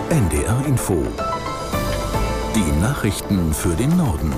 NDR Info. Die Nachrichten für den Norden.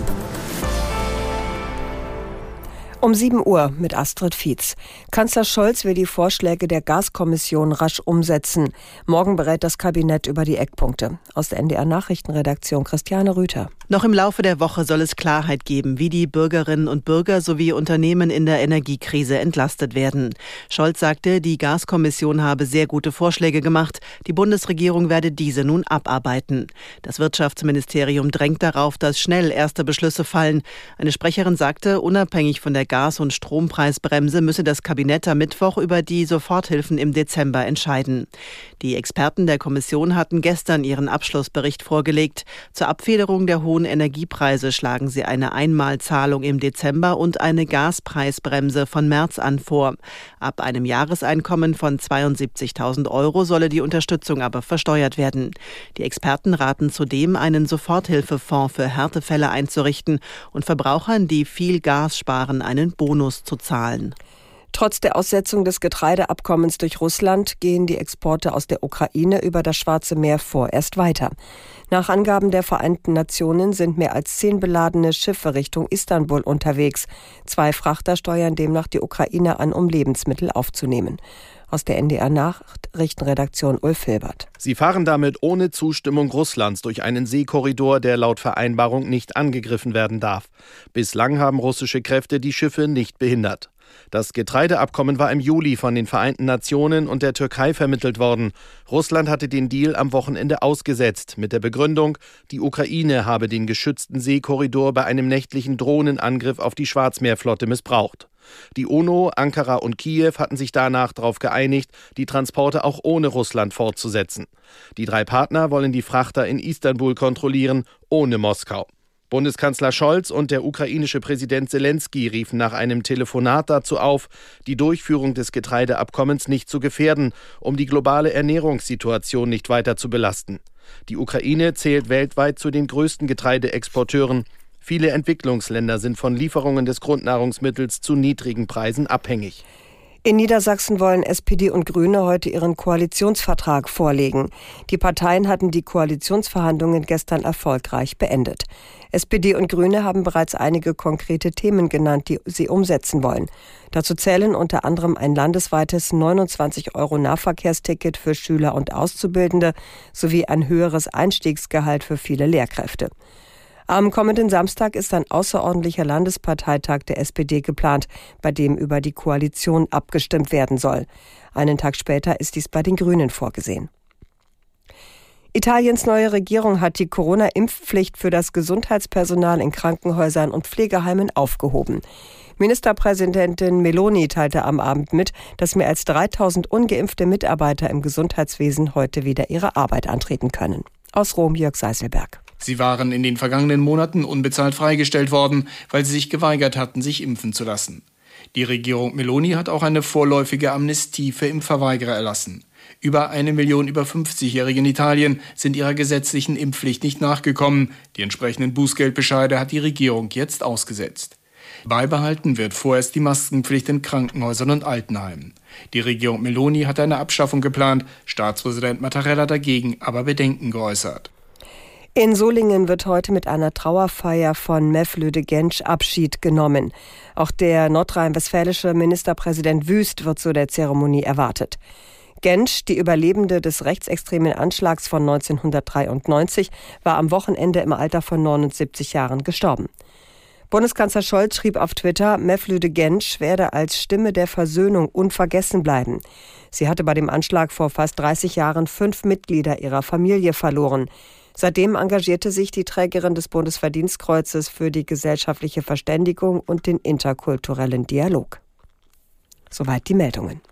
Um 7 Uhr mit Astrid Fietz. Kanzler Scholz will die Vorschläge der Gaskommission rasch umsetzen. Morgen berät das Kabinett über die Eckpunkte. Aus der NDR-Nachrichtenredaktion Christiane Rüther. Noch im Laufe der Woche soll es Klarheit geben, wie die Bürgerinnen und Bürger sowie Unternehmen in der Energiekrise entlastet werden. Scholz sagte, die Gaskommission habe sehr gute Vorschläge gemacht. Die Bundesregierung werde diese nun abarbeiten. Das Wirtschaftsministerium drängt darauf, dass schnell erste Beschlüsse fallen. Eine Sprecherin sagte, unabhängig von der Gas- und Strompreisbremse müsse das Kabinett am Mittwoch über die Soforthilfen im Dezember entscheiden. Die Experten der Kommission hatten gestern ihren Abschlussbericht vorgelegt. Zur Abfederung der hohen Energiepreise schlagen sie eine Einmalzahlung im Dezember und eine Gaspreisbremse von März an vor. Ab einem Jahreseinkommen von 72.000 € solle die Unterstützung aber versteuert werden. Die Experten raten zudem, einen Soforthilfefonds für Härtefälle einzurichten und Verbrauchern, die viel Gas sparen, einen Bonus zu zahlen. Trotz der Aussetzung des Getreideabkommens durch Russland gehen die Exporte aus der Ukraine über das Schwarze Meer vorerst weiter. Nach Angaben der Vereinten Nationen sind mehr als 10 beladene Schiffe Richtung Istanbul unterwegs. 2 Frachter steuern demnach die Ukraine an, um Lebensmittel aufzunehmen. Aus der NDR-Nachrichtenredaktion Ulf Hilbert. Sie fahren damit ohne Zustimmung Russlands durch einen Seekorridor, der laut Vereinbarung nicht angegriffen werden darf. Bislang haben russische Kräfte die Schiffe nicht behindert. Das Getreideabkommen war im Juli von den Vereinten Nationen und der Türkei vermittelt worden. Russland hatte den Deal am Wochenende ausgesetzt, mit der Begründung, die Ukraine habe den geschützten Seekorridor bei einem nächtlichen Drohnenangriff auf die Schwarzmeerflotte missbraucht. Die UNO, Ankara und Kiew hatten sich danach darauf geeinigt, die Transporte auch ohne Russland fortzusetzen. Die 3 Partner wollen die Frachter in Istanbul kontrollieren, ohne Moskau. Bundeskanzler Scholz und der ukrainische Präsident Selenskyj riefen nach einem Telefonat dazu auf, die Durchführung des Getreideabkommens nicht zu gefährden, um die globale Ernährungssituation nicht weiter zu belasten. Die Ukraine zählt weltweit zu den größten Getreideexporteuren. Viele Entwicklungsländer sind von Lieferungen des Grundnahrungsmittels zu niedrigen Preisen abhängig. In Niedersachsen wollen SPD und Grüne heute ihren Koalitionsvertrag vorlegen. Die Parteien hatten die Koalitionsverhandlungen gestern erfolgreich beendet. SPD und Grüne haben bereits einige konkrete Themen genannt, die sie umsetzen wollen. Dazu zählen unter anderem ein landesweites 29 € Nahverkehrsticket für Schüler und Auszubildende sowie ein höheres Einstiegsgehalt für viele Lehrkräfte. Am kommenden Samstag ist ein außerordentlicher Landesparteitag der SPD geplant, bei dem über die Koalition abgestimmt werden soll. Einen Tag später ist dies bei den Grünen vorgesehen. Italiens neue Regierung hat die Corona-Impfpflicht für das Gesundheitspersonal in Krankenhäusern und Pflegeheimen aufgehoben. Ministerpräsidentin Meloni teilte am Abend mit, dass mehr als 3.000 ungeimpfte Mitarbeiter im Gesundheitswesen heute wieder ihre Arbeit antreten können. Aus Rom Jörg Seiselberg. Sie waren in den vergangenen Monaten unbezahlt freigestellt worden, weil sie sich geweigert hatten, sich impfen zu lassen. Die Regierung Meloni hat auch eine vorläufige Amnestie für Impfverweigerer erlassen. Über 1 Million über 50-Jährige in Italien sind ihrer gesetzlichen Impfpflicht nicht nachgekommen. Die entsprechenden Bußgeldbescheide hat die Regierung jetzt ausgesetzt. Beibehalten wird vorerst die Maskenpflicht in Krankenhäusern und Altenheimen. Die Regierung Meloni hat eine Abschaffung geplant, Staatspräsident Mattarella dagegen aber Bedenken geäußert. In Solingen wird heute mit einer Trauerfeier von Mevlüt Genç Abschied genommen. Auch der nordrhein-westfälische Ministerpräsident Wüst wird zu der Zeremonie erwartet. Genç, die Überlebende des rechtsextremen Anschlags von 1993, war am Wochenende im Alter von 79 Jahren gestorben. Bundeskanzler Scholz schrieb auf Twitter, Mevlüt Genç werde als Stimme der Versöhnung unvergessen bleiben. Sie hatte bei dem Anschlag vor fast 30 Jahren 5 Mitglieder ihrer Familie verloren. Seitdem engagierte sich die Trägerin des Bundesverdienstkreuzes für die gesellschaftliche Verständigung und den interkulturellen Dialog. Soweit die Meldungen.